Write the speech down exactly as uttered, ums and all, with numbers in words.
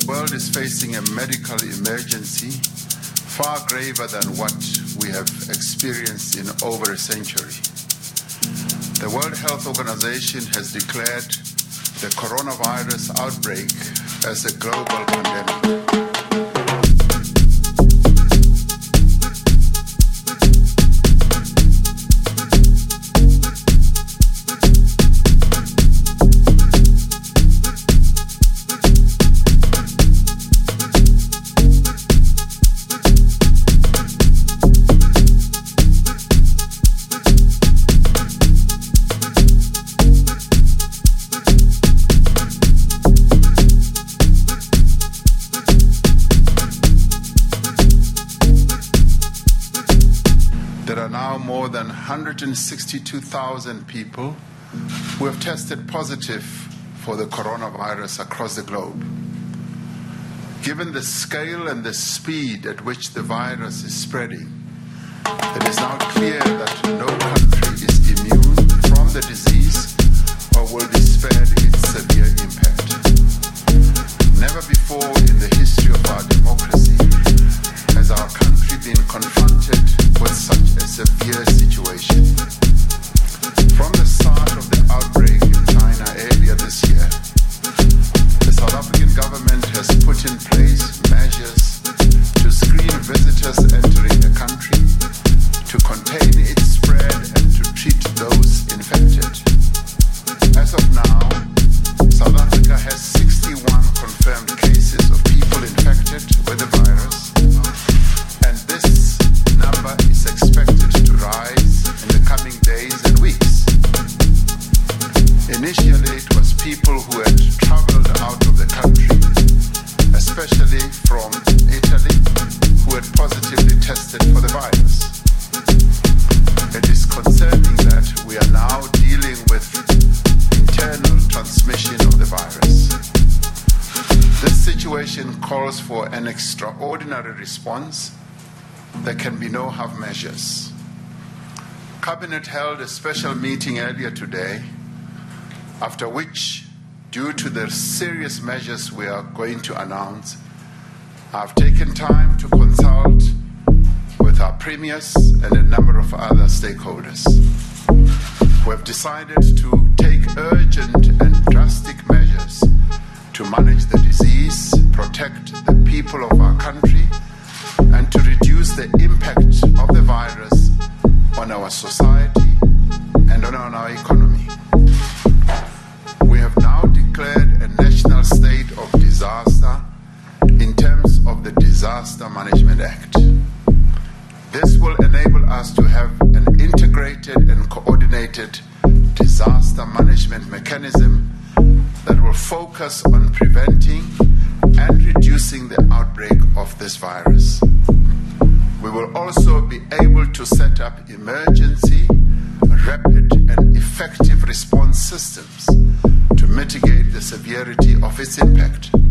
The world is facing a medical emergency far graver than what we have experienced in over a century. The World Health Organization has declared the coronavirus outbreak as a global pandemic. More than one hundred sixty-two thousand people who have tested positive for the coronavirus across the globe. Given the scale and the speed at which the virus is spreading, it is now clear that no country is immune from the disease or will be spared its severe impact. Never before in the history of our democracy has our country been confronted with such a severe situation. From the start of the outbreak in China earlier this year, the South African government has put in place measures to screen visitors entering the country, to contain its spread and to treat those infected. As of now, South Africa has sixty-one confirmed cases of people infected with the virus, and this number is expected to rise in the coming days and weeks. Initially, it was people who had traveled out of the country, especially from Italy, who had positively tested for the virus. It is concerning that we are now dealing with internal transmission of the virus. This situation calls for an extraordinary response. There can be no half measures. Cabinet held a special meeting earlier today, after which, due to the serious measures we are going to announce, I've taken time to consult with our premiers and a number of other stakeholders who have decided to take urgent and drastic measures to manage the disease, protect the people of our country, and to reduce the impact of the virus on our society and on our economy. We have now declared a national state of disaster in terms of the Disaster Management Act. This will enable us to have an integrated and coordinated disaster management mechanism that will focus on preventing and reducing the outbreak of this virus. We will also be able to set up emergency, rapid and effective response systems to mitigate the severity of its impact.